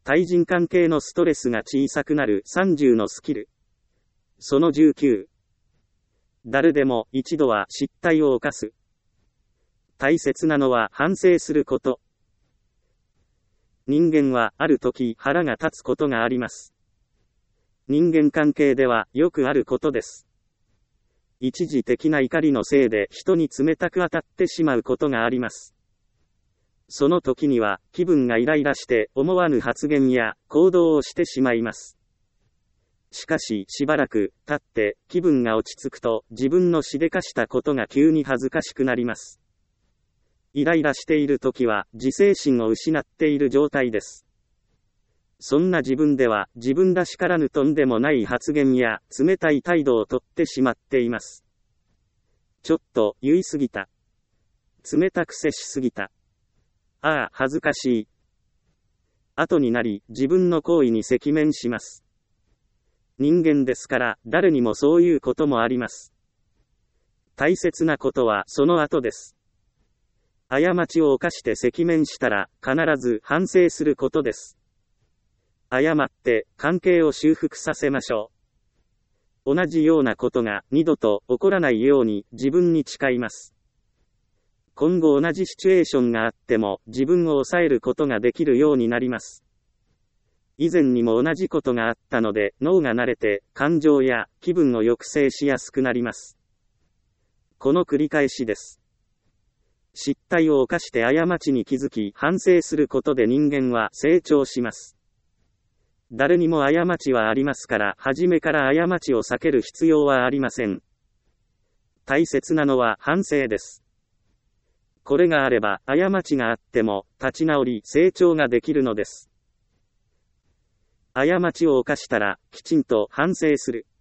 対人関係のストレスが小さくなる30のスキル。その19。誰でも一度は失態を犯す。大切なのは反省すること。人間はある時腹が立つことがあります。人間関係ではよくあることです。一時的な怒りのせいで人に冷たく当たってしまうことがあります。その時には気分がイライラして思わぬ発言や行動をしてしまいます。しかししばらく経って気分が落ち着くと自分のしでかしたことが急に恥ずかしくなります。イライラしている時は自制心を失っている状態です。そんな自分では自分らしからぬとんでもない発言や冷たい態度をとってしまっています。ちょっと言い過ぎた。冷たく接しすぎた。ああ、恥ずかしい。後になり自分の行為に赤面します。人間ですから誰にもそういうこともあります。大切なことはその後です。過ちを犯して赤面したら必ず反省することです。謝って関係を修復させましょう。同じようなことが二度と起こらないように自分に誓います。今後同じシチュエーションがあっても自分を抑えることができるようになります。以前にも同じことがあったので脳が慣れて感情や気分を抑制しやすくなります。この繰り返しです。失態を犯して過ちに気づき反省することで人間は成長します。誰にも過ちはありますから、初めから過ちを避ける必要はありません。大切なのは反省です。これがあれば、過ちがあっても、立ち直り、成長ができるのです。過ちを犯したら、きちんと反省する。